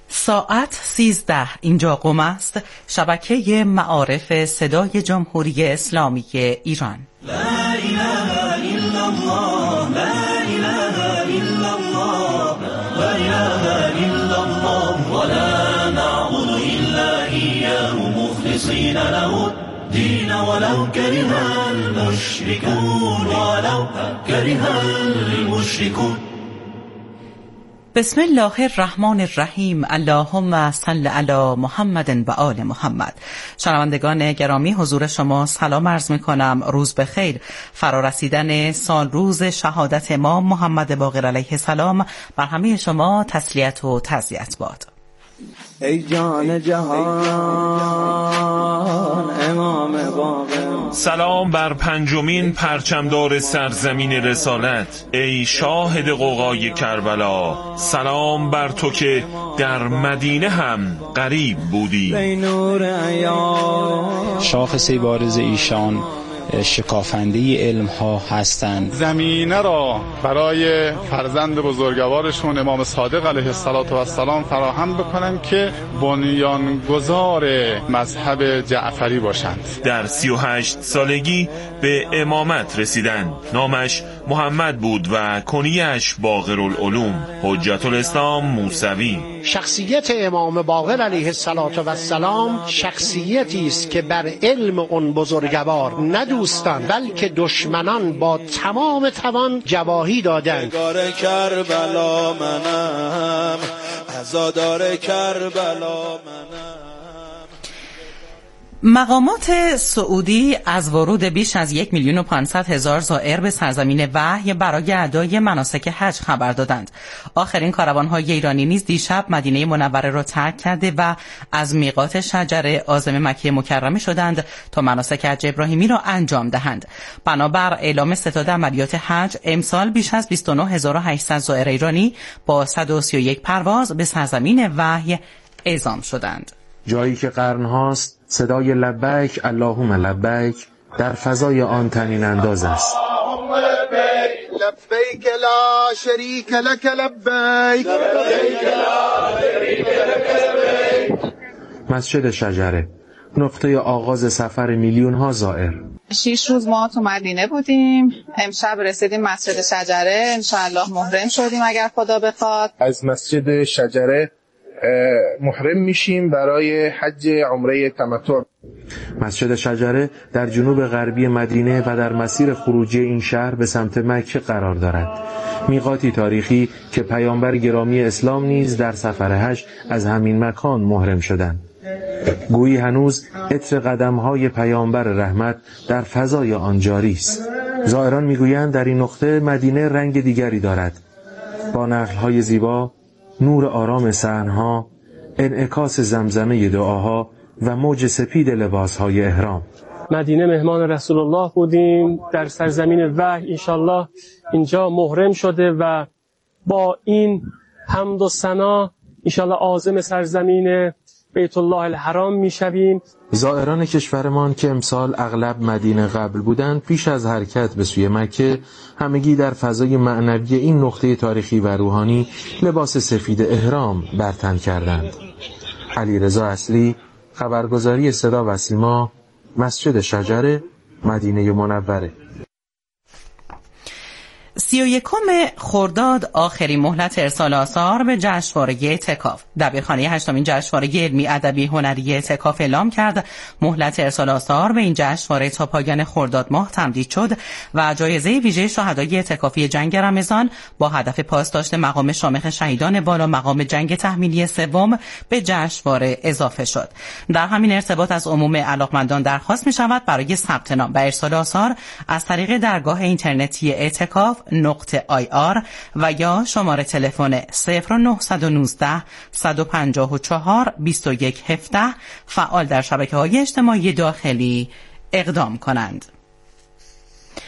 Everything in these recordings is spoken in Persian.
ساعت 13 اینجا قم است، شبکه معارف صدای جمهوری اسلامی ایران. لا اله الا الله، لا اله الا الله، لا اله الا الله، ولا نعبد الا اياه مخلصین له الدين ولو كره المشركون، ولو كره المشركون. بسم الله الرحمن الرحیم. اللهم صل علی محمد و آل محمد. شنوندگان گرامی، حضور شما سلام عرض می کنم. روز بخیر. فرارسیدن سال روز شهادت امام محمد باقر علیه السلام بر همه شما تسلیت و تعزیت باد. ای جان جهان امام باقر، سلام بر پنجمین پرچمدار سرزمین رسالت، ای شاهد غوغای کربلا. سلام بر تو که در مدینه هم غریب بودی. شاخصه بارز ایشان شکافنده علم ها هستند. زمینه را برای فرزند بزرگوارشون امام صادق علیه السلام فراهم بکنن که بنیانگذار مذهب جعفری باشند. در 38 سالگی به امامت رسیدند. نامش محمد بود و کنیه‌اش باقرالعلوم، حجت الاسلام موسوی. شخصیت امام باقر علیه السلام شخصیتی است که بر علم اون بزرگوار نه دوستان بلکه دشمنان با تمام توان جواهی دادند. نگار کربلا منم، عزادار کربلا منم. مقامات سعودی از ورود بیش از 1,500,000 زائر به سرزمین وحی برای ادای مناسک حج خبر دادند. آخرین کاروان‌های ایرانی نیز دیشب مدینه منوره را ترک کرده و از میقات شجره عازم مکه مکرمه شدند تا مناسک حج ابراهیمی را انجام دهند. بنابر اعلام ستاد عملیات حج، امسال بیش از 29,800 زائر ایرانی با 131 پرواز به سرزمین وحی اعزام شدند. جایی که قرن‌هاست صدای لبیک اللهم لبیک در فضای آن طنین انداز است. لبیک لا شریک لک لبیک، لبیک لا شریک لک لبیک. مسجد شجره، نقطه آغاز سفر میلیون‌ها زائر. 6 روز ما تو مدینه بودیم، امشب رسیدیم مسجد شجره، انشاءالله محرم شدیم اگر خدا بخواد. از مسجد شجره محرم میشیم برای حج عمره تمتع. مسجد شجره در جنوب غربی مدینه و در مسیر خروجی این شهر به سمت مکه قرار دارد. میقاتی تاریخی که پیامبر گرامی اسلام نیز در سفر حج از همین مکان محرم شدند. گویی هنوز عطر قدم‌های پیامبر رحمت در فضای آن جاری است. زائران میگویند در این نقطه مدینه رنگ دیگری دارد، با نخل‌های زیبا، نور آرام صحن‌ها، انعکاس زمزمه دعاها و موج سپید لباس‌های احرام. مدینه مهمان رسول الله بودیم، در سرزمین وحی انشالله اینجا محرم شده و با این حمد و ثنا انشالله عازم سرزمین بیت الله الحرام میشویم. زائران کشورمان که امسال اغلب مدینه قبل بودند، پیش از حرکت به سوی مکه همگی در فضای معنوی این نقطه تاریخی و روحانی لباس سفید احرام بر تن کردند. علیرضا اصلی، خبرگزاری صدا و سیما، مسجد شجره، مدینه منوره. 31 خرداد آخرین مهلت ارسال آثار به جشنواره اعتکاف. دبیرخانه 8مین جشنواره علمی ادبی هنری اعتکاف اعلام کرد مهلت ارسال آثار به این جشنواره تا پایان خرداد ماه تمدید شد و جایزه ویژه شهدای اعتکافی جنگ رمضان با هدف پاسداشت مقام شامخ شهیدان بالا مقام جنگ تحمیلی سوم به جشنواره اضافه شد. در همین ارتباط از عموم علاقمندان درخواست می شود برای ثبت نام و ارسال آثار از طریق درگاه اینترنتی اعتکاف.ir و یا شماره تلفن 0919 154 2117 فعال در شبکه‌های اجتماعی داخلی اقدام کنند.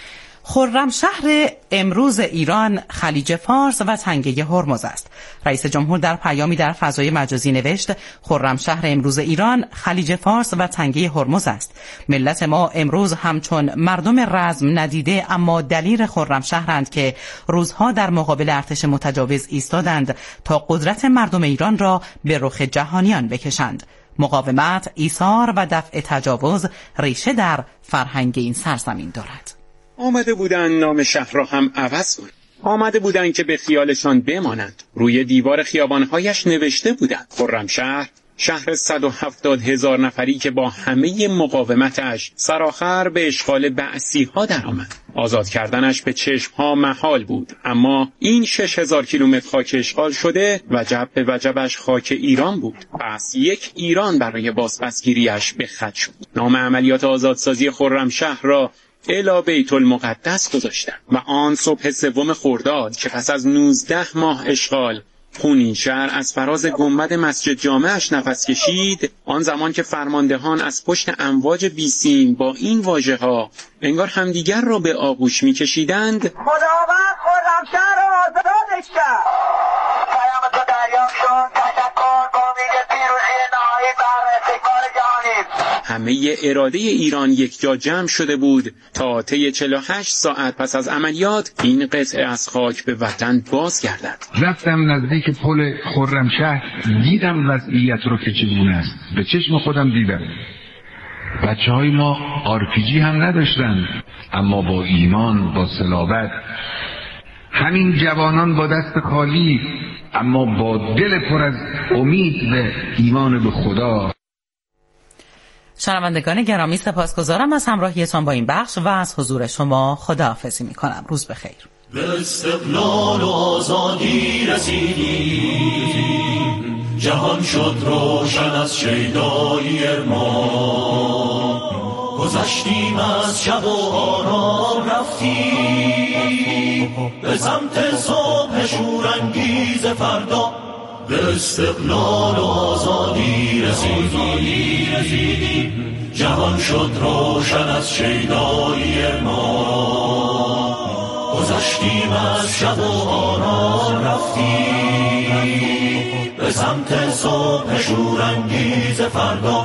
خرمشهر امروز ایران خلیج فارس و تنگه هرمز است. رئیس جمهور در پیامی در فضای مجازی نوشت خرمشهر امروز ایران خلیج فارس و تنگه هرمز است. ملت ما امروز همچون مردم رزم ندیده اما دلیر خرمشهرند که روزها در مقابل ارتش متجاوز ایستادند تا قدرت مردم ایران را به رخ جهانیان بکشند. مقاومت، ایثار و دفع تجاوز ریشه در فرهنگ این سرزمین دارد. آمده بودن نام شهر را هم عوض کنند. آمده بودن که به خیالشان بمانند. روی دیوار خیابانهایش نوشته بودند خرمشهر، شهر 170,000 نفری که با همه مقاومتش سرآخر به اشغال بعثی‌ها درآمد. آزاد کردنش به چشم‌ها محال بود، اما این 6,000 کیلومتر خاک اشغال شده وجب به وجبش خاک ایران بود. پس یک ایران برای بازپسگیریش به خط شد. نام عملیات آزادسازی خرمشهر را الی بیت المقدس گذاشتند و آن صبح 3 خرداد که پس از 19 ماه اشغال خونین شهر از فراز گنبد مسجد جامعش نفس کشید، آن زمان که فرماندهان از پشت امواج بیسیم با این واژه‌ها انگار همدیگر را به آغوش می‌کشیدند: خداوند خرمشهر را آزادش کرد. پیام تو دریافت شد. تشکر با امید پیروزی نهایی بر استکبار جهانی. همه اراده ایران یک جا جمع شده بود تا طی 48 ساعت پس از عملیات این قطعه از خاک به وطن باز گردد. رفتم نزدیک پل خرمشهر، دیدم وضعیت رو که چگونه است. به چشم خودم دیدم. بچه‌های ما RPG هم نداشتن، اما با ایمان، با صلابت. همین جوانان با دست خالی اما با دل پر از امید به ایمان به خدا. شنوندگان گرامی، سپاسگزارم از همراهیتان با این بخش و از حضور شما خداحافظی می‌کنم. روز بخیر. به استقلال و آزادی رسیدیم، جهان شد روشن از شیدایی ما. گذشتیم از شب و آرام رفتیم به سمت صبح شورانگیز فردا. به استقلال و آزادی رسیدیم، جهان شد روشن از شیدایی ما. گذشتیم از شب و آرام رفتیم به سمت صبح شورانگیز فردا.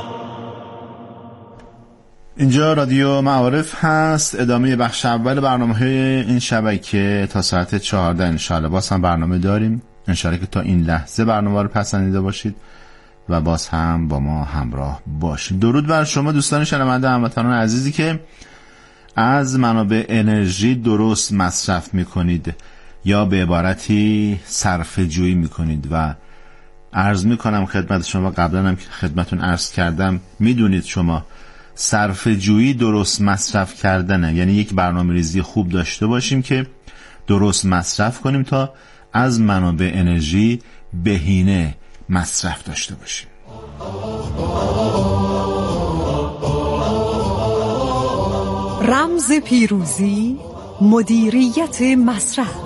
اینجا رادیو معارف هست. ادامه بخش اول برنامه‌های این شبکه تا ساعت 14 انشاءالله. باز هم برنامه داریم. انشاءالله که تا این لحظه برنامه رو پسندیده باشید و باز هم با ما همراه باشید. درود بر شما دوستان شنونده هموطنان عزیزی که از منابع انرژی درست مصرف میکنید یا به عبارتی صرفه جویی میکنید و عرض میکنم خدمت شما، قبلا هم که خدمتون عرض کردم، میدونید شما صرفه جویی درست مصرف کردنه، یعنی یک برنامه‌ریزی خوب داشته باشیم که درست مصرف کنیم تا از منابع انرژی بهینه مصرف داشته باشیم. رمز پیروزی، مدیریت مصرف.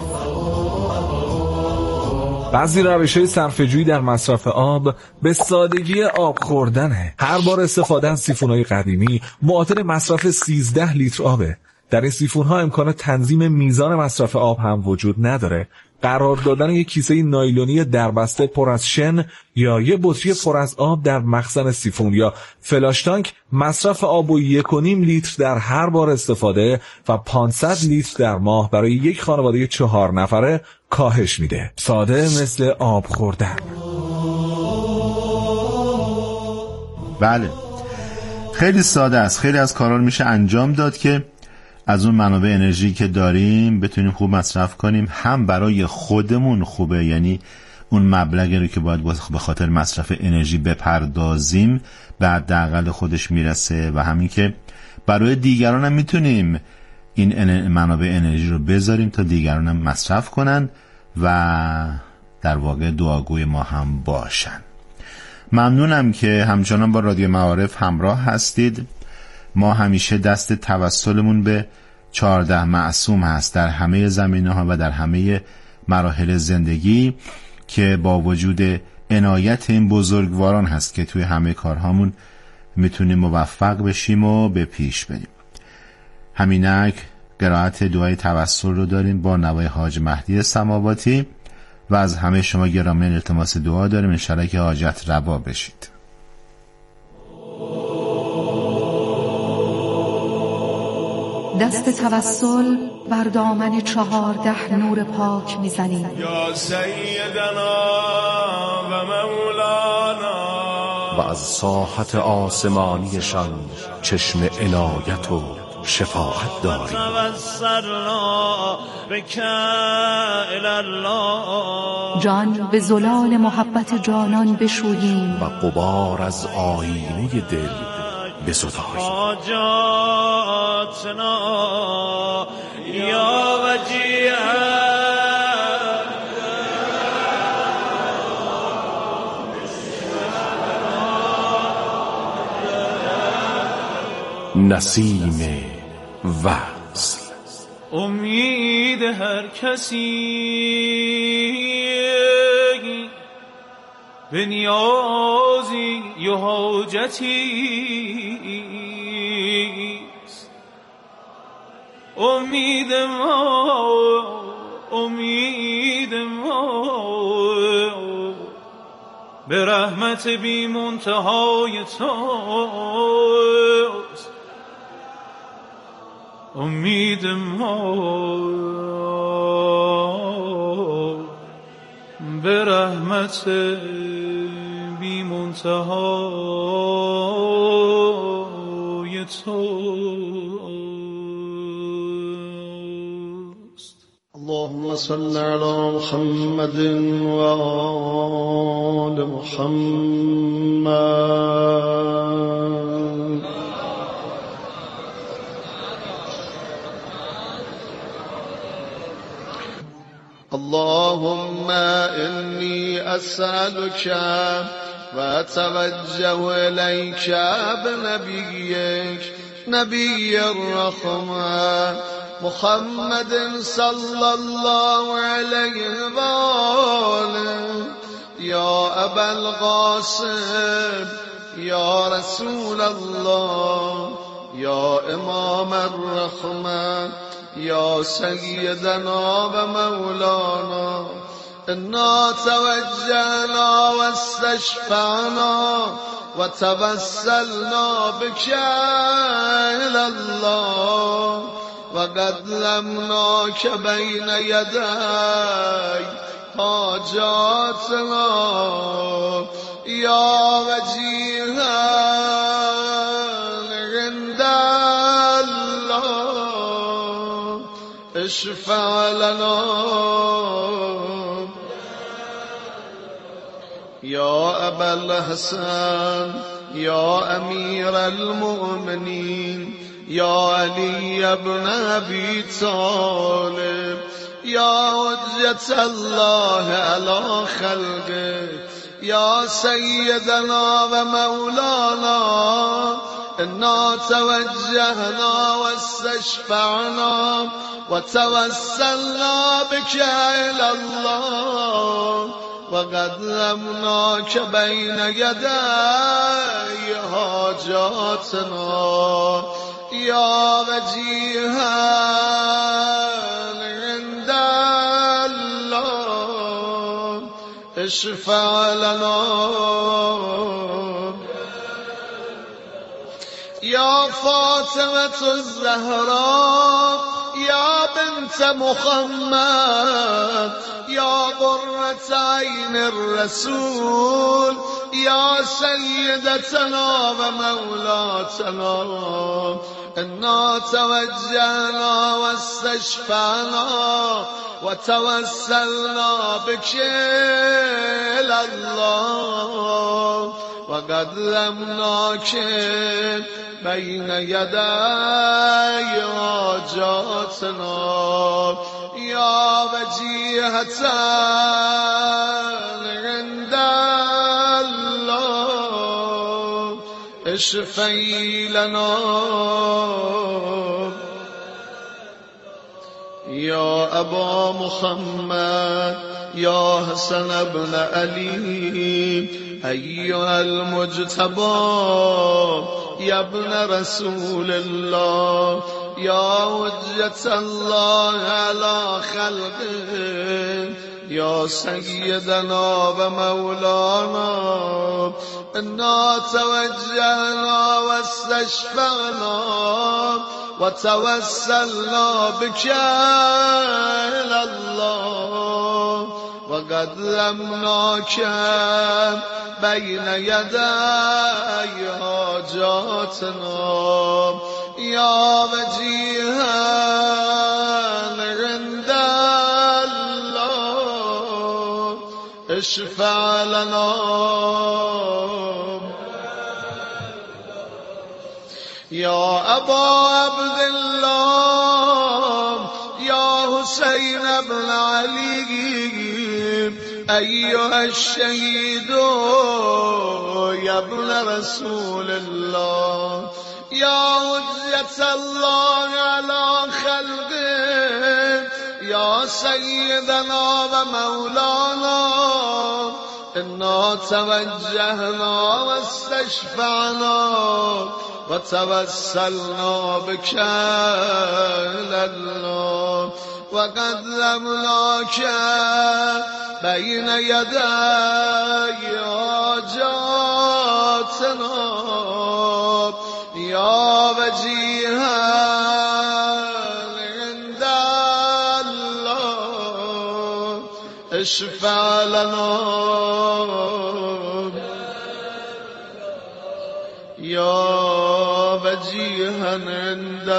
بعضی روش‌های صرفه‌جویی در مصرف آب به سادگی آب خوردنه. هر بار استفاده از سیفون‌های قدیمی معادل مصرف 13 لیتر آبه. در این سیفون‌ها امکان تنظیم میزان مصرف آب هم وجود نداره. قرار دادن یک کیسه نایلونی دربسته پر از شن یا یک بطری پر از آب در مخزن سیفون یا فلاش تانک مصرف آب و 1.5 لیتر در هر بار استفاده و 500 لیتر در ماه برای یک خانواده 4 نفره کاهش میده. ساده مثل آب خوردن. بله، خیلی ساده است. خیلی از کارا میشه انجام داد که از اون منابع انرژی که داریم بتونیم خوب مصرف کنیم. هم برای خودمون خوبه، یعنی اون مبلغی رو که باید به خاطر مصرف انرژی بپردازیم به حداقل خودش میرسه و همین که برای دیگران هم میتونیم این منابع انرژی رو بذاریم تا دیگران هم مصرف کنن و در واقع دعاگوی ما هم باشن. ممنونم که همچنان با رادیو معارف همراه هستید. ما همیشه دست توسلمون به 14 معصوم هست در همه زمینه‌ها و در همه مراحل زندگی که با وجود عنایت این بزرگواران هست که توی همه کارهامون میتونیم موفق بشیم و به پیش بریم. همینک قرائت دعای توسل رو داریم با نوای حاج مهدی سماواتی و از همه شما گرامیان التماس دعا داریم انشاءالله که حاجت روا بشید. دست توسل بر دامن 14 نور پاک میزنیم. یا سیدنا و مولانا و از ساحت آسمانیشان چشم عنایت و شفاعت داریم. جان به زلال محبت جانان بشوییم و غبار از آینه دل بزداییم. یا وجیه نسیم وصل. امید هر کسی به نیازی و حاجتیست. امید ما به رحمت بی منتهای توست. امید ما به رحمت بی منتهای توست. اللهم صل على محمد و آل محمد. اللهم إني أسألك وأتوجه إليك بنبيك نبي الرحمة محمد صلى الله عليه وآله يا أبا القاسم يا رسول الله يا إمام الرحمة يا سيدنا ومولانا إنا توجهنا واستشفعنا وتوسلنا بك إلى الله وقدمناك بين يدي حاجاتنا يا وجيها عند الله اشفع لنا يا أبا الحسن يا أمير المؤمنين يا علي بن أبي طالب يا حجة الله على خلقه يا سيدنا ومولانا إنا توجهنا واستشفعنا وتوسلنا بك إلى الله وقدمناك بين يدي حاجاتنا يا وجيها عند الله اشفع لنا يا فاطمة الزهراء يا بنت محمد يا قرة عين الرسول يا سيدتنا ومولاتنا إنا توجهنا واستشفعنا وتوسلنا بك إلى الله وقدمناك بين يدي حاجاتنا يا وجيهة عند الله اشفعي لنا يا أبا محمد يا حسن بن علي أيها المجتبى يا ابن رسول الله یا حجت الله علی خلقه یا سیدنا و مولانا انا توجهنا و استشفعنا و توسلنا بك الى الله و قدمناك بین یدی حاجاتنا یا وجیها عند الله اشفع لنا یا ابا عبدالله یا حسین ابن علی ایها الشهید یا ابن رسول الله یا حجت الله علی خلقه یا سیدنا و مولانا انا توجهنا و استشفعنا و توسلنا بك الى الله و قدمناك بین یدی حاجاتنا یا وجیها عند الله اشفع لنا یا وجیها عند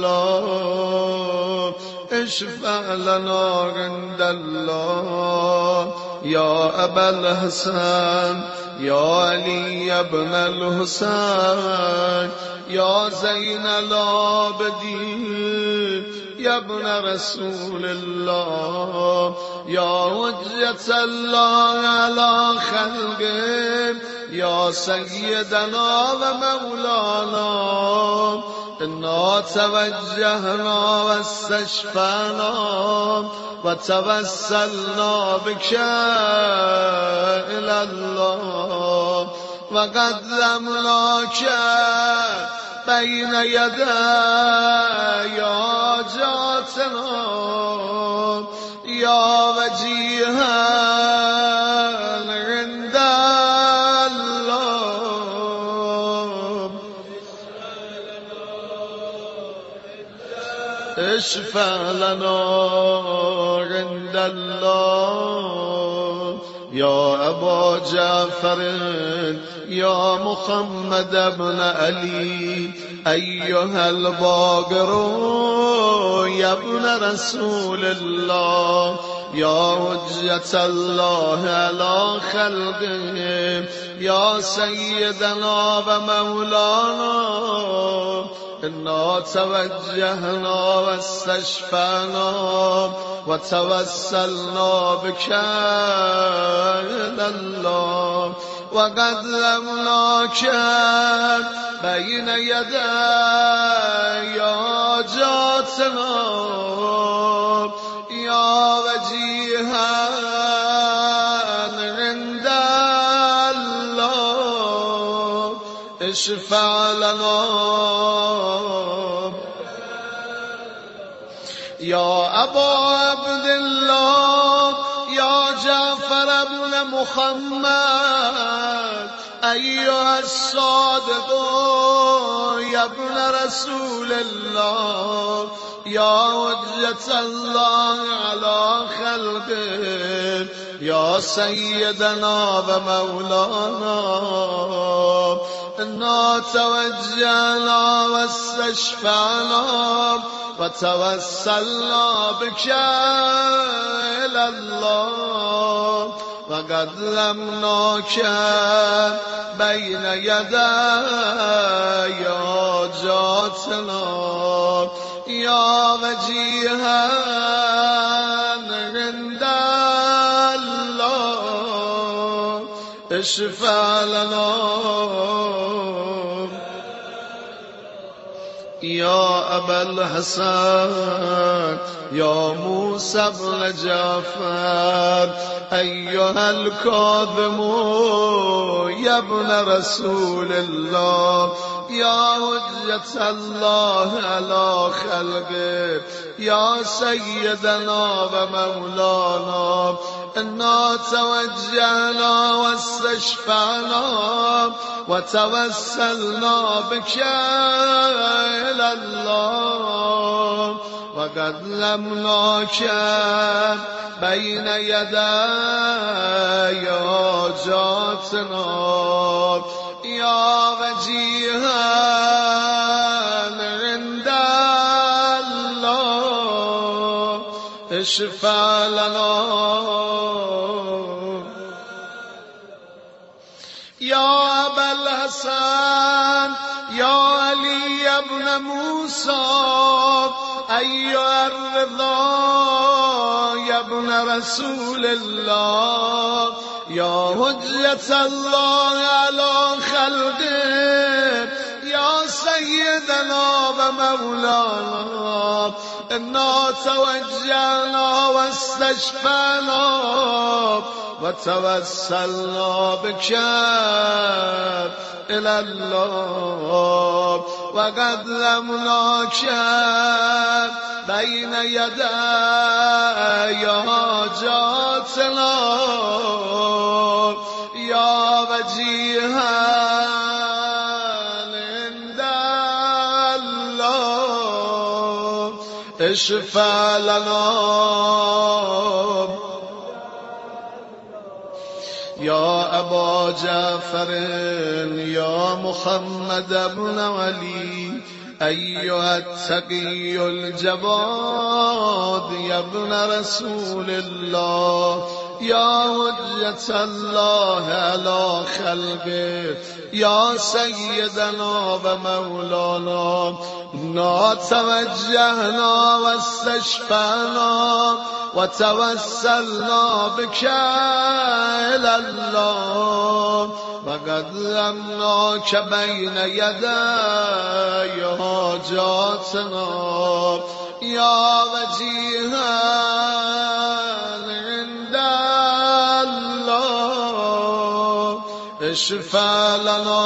الله اشفع لنا عند الله یا ابا الحسن یا علی ابن الحسین یا زین العابدین یا ابن رسول الله یا حجت الله علی خلقه یا سیدنا و مولانا انا توجهنا و استشفعنا و توسلنا بك الى الله و قدمناك بین یدی حاجاتنا یا وجیها عند الله اشفع لنا عند الله یا ابا جعفر یا محمد ابن علی ایها الباقر یا ابن رسول الله یا حجت الله علی خلقه یا سیدنا و مولانا انا توجهنا و استشفعنا و توسلنا بك الى الله و قدمناك بین یدی حاجاتنا یا وجیها عند الله اشفع لنا یا ابا عبدالله یا جعفر ابن محمد ایها الصادق یا ابن رسول الله یا حجت الله علی خلقه یا سیدنا و مولانا انا توجهنا و استشفعنا و توسلنا بك الى الله و قدمناك بین یدی حاجاتنا یا وجیها عند الله اشفع لنا یا ابا الحسن یا موسی بن جعفر ایها الکاظم يا ابن رسول الله يا حجة الله على خلقه يا سيدنا ومولانا إنا توجهنا واستشفعنا وتوسلنا بك إلى الله وقدمناك بين يدي حاجاتنا يا وجيها عند الله اشفع لنا يا أبا الحسن يا علي بن موسى أيها الرضا يا ابن رسول الله يا حجة الله على خلقه يا سيدنا ومولانا إنا توجهنا واستشفعنا وتوسلنا بك إلى الله وقدمناك بين يدي حاجاتنا يا وجيها عند الله اشفع لنا يا أبا جعفر يا محمد بن علي أيها التقي الجواد يا ابن رسول الله يا حجة الله على خلقه يا سيدنا ومولانا إنا توجهنا واستشفعنا وتوسلنا بك إلى الله وقدمناك بين يدي حاجاتنا يا وجيها عند الله اشفع لنا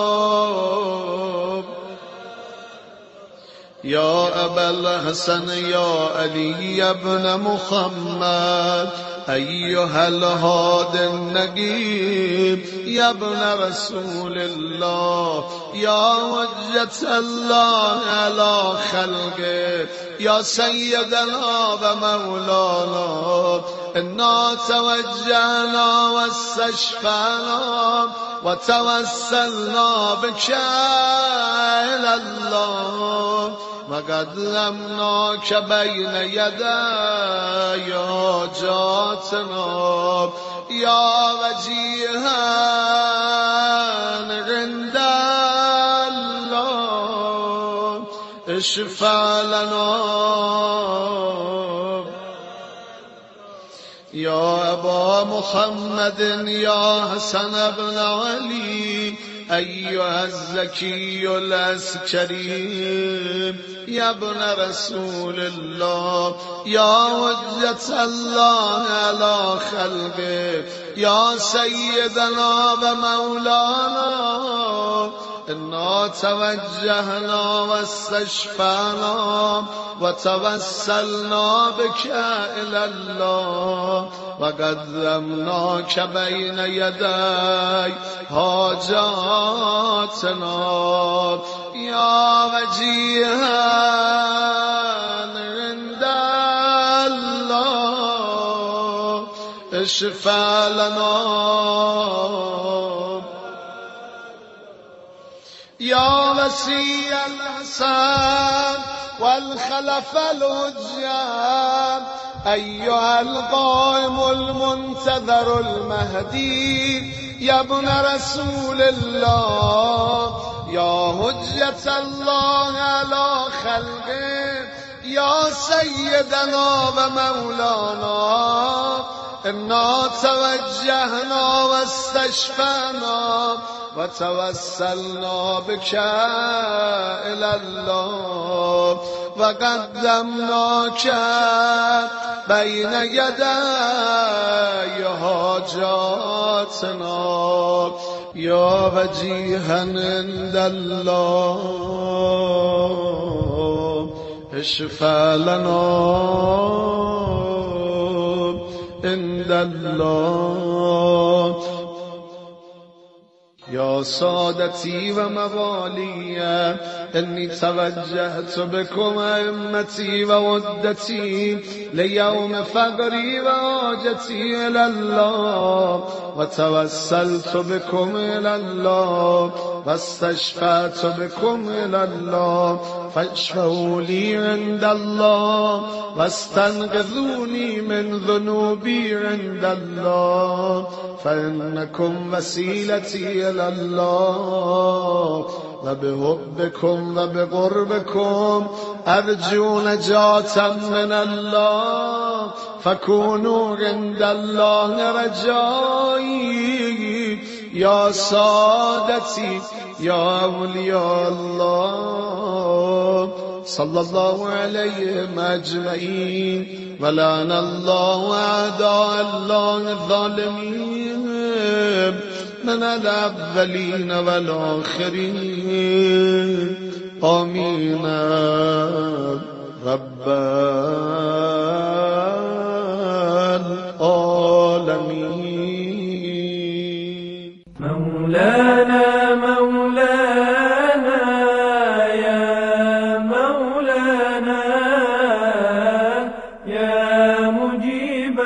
يا أبا الحسن يا علي بن محمد أيها الهادي النجيب يا ابن رسول الله يا حجة الله على خلقه يا سيدنا ومولانا إنا توجهنا واستشفعنا وتوسلنا بك إلى الله وقدمناك بين يدي حاجاتنا يا وجيها عند الله اشفع لنا يا أبا محمد يا حسن بن علي أيها الزكي العسكري يا ابن رسول الله يا حجة الله على خلقه يا سيدنا ومولانا إنا توجهنا واستشفعنا وتوسلنا بك إلى الله وقدمناك بين يدي حاجاتنا يا وجيها عند الله اشفع لنا يا وسيع الحسن والخلف الهجان أيها القائم المنتظر المهدي يا ابن رسول الله يا حجة الله على خلقه يا سيدنا ومولانا انا توجهنا واستشفعنا وتوسلنا بك الى الله وقدمناك بين يدي حاجاتنا یا وجیها عند الله اشفع لنا عند الله یا سادتی و موالی انی توجهت بكم ائمتی و عدتی لیوم فقری و حاجتی الی الله و توسلت بكم الی الله و استشفعت بكم الی الله فاشفعوا لی عند الله و استنقذونی من ذنوبی عند الله فانکم وسیلتی الی الله و بحبكم و بقربكم ارجو نجاتا من الله فكونوا عند الله رجائي یا سادتی یا اولیاء الله صلی الله علیهم اجمعین و لعن الله اعداء الله الظالمین من الاولین و الاخرین آمین رب العالمین. مولانا مولانا یا مولانا یا مجیب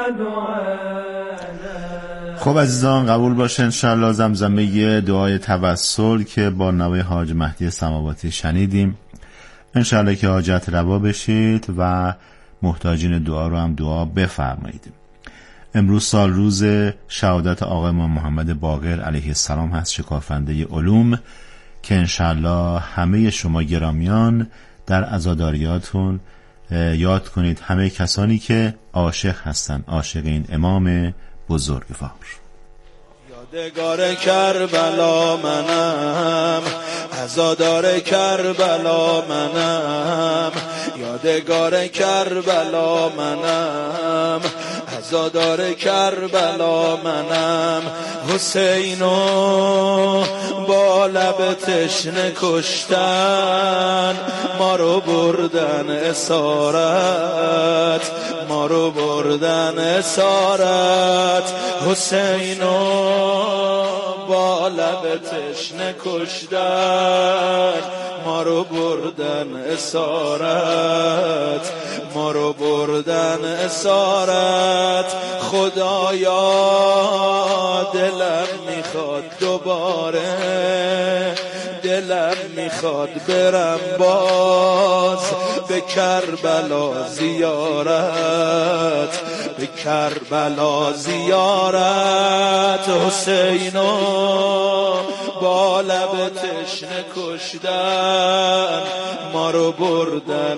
دعانا. خب عزیزان قبول باشه انشالله زمزمه دعای توسل که با نوای حاج مهدی سماواتی شنیدیم انشالله که حاجت روا بشید و محتاجین دعا رو هم دعا بفرمایید. امروز سال روز شهادت آقا امام محمد باقر علیه السلام هست، شکافنده علوم، که انشالله همه شما گرامیان در عزاداریاتون یاد کنید همه کسانی که عاشق هستن، عاشق این امام بزرگوار. یادگار کربلا منم، عزادار کربلا منم، یادگار کربلا منم، عزادار کربلا منم. حسینو با لب تشنه کشتن، ما رو بردن اسارت، ما رو بردن اسارت. حسینو با لب تشنه کشتن، ما رو بردن اسارت، ما رو بردن اسارت. خدایا دلم میخواد دوباره، دلم میخواد برم باز به کربلا زیارت، به کربلا زیارت. حسینو با لب تشنه کشتن، ما رو بردن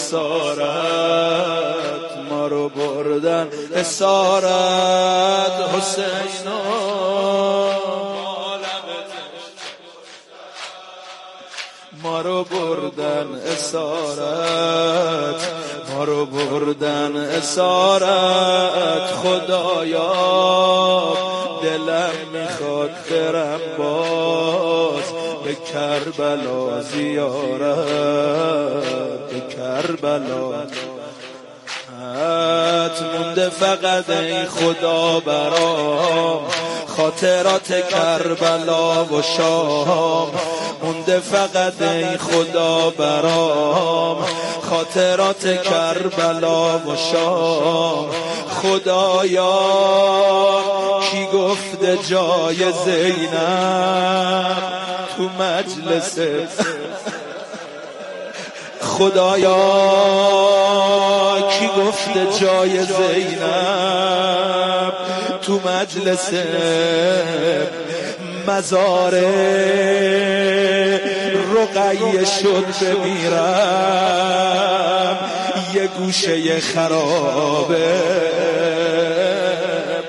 اسارت، ما رو بردن اسارت. حسینو ما رو بردن اسارت، ما رو بردن اسارت. خدایا دلم میخواد برم باز به کربلا زیارت، به کربلا مونده فقط ای خدا برام خاطرات کربلا و شام. مونده فقط ای خدا برام خاطرات کربلا و شام. خدایا کی گفته جای زینب تو مجلس، خدایا کی گفته جای زینب تو مجلس مزار رقیه شد بمیرم یه گوشه خرابه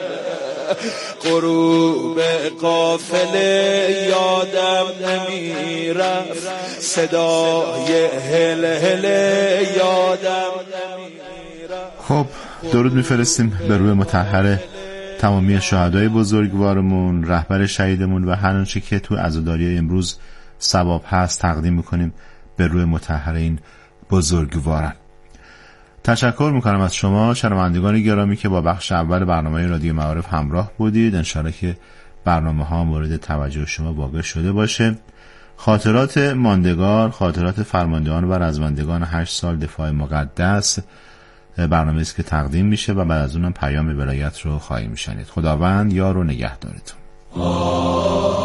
غروب قافله یادم نمیرفت صدای هل هل یادم نمیرفت. خب درود میفرستیم به روح مطهر تمامی شهدای بزرگوارمون، رهبر شهیدمون و هر آنچه که تو عزاداری امروز ثواب هست تقدیم میکنیم به روح مطهر این بزرگواران. تشکر میکنم از شما شنوندگان گرامی که با بخش اول برنامه رادیو معارف همراه بودید. انشالله که برنامه ها مورد توجه شما واقع شده باشه. خاطرات ماندگار، خاطرات فرماندهان و رزمندگان 8 سال دفاع مقدس برنامه است که تقدیم میشه و بعد از اونم پیام ولایت رو خواهیم شنید. خداوند یار و نگهدارتون.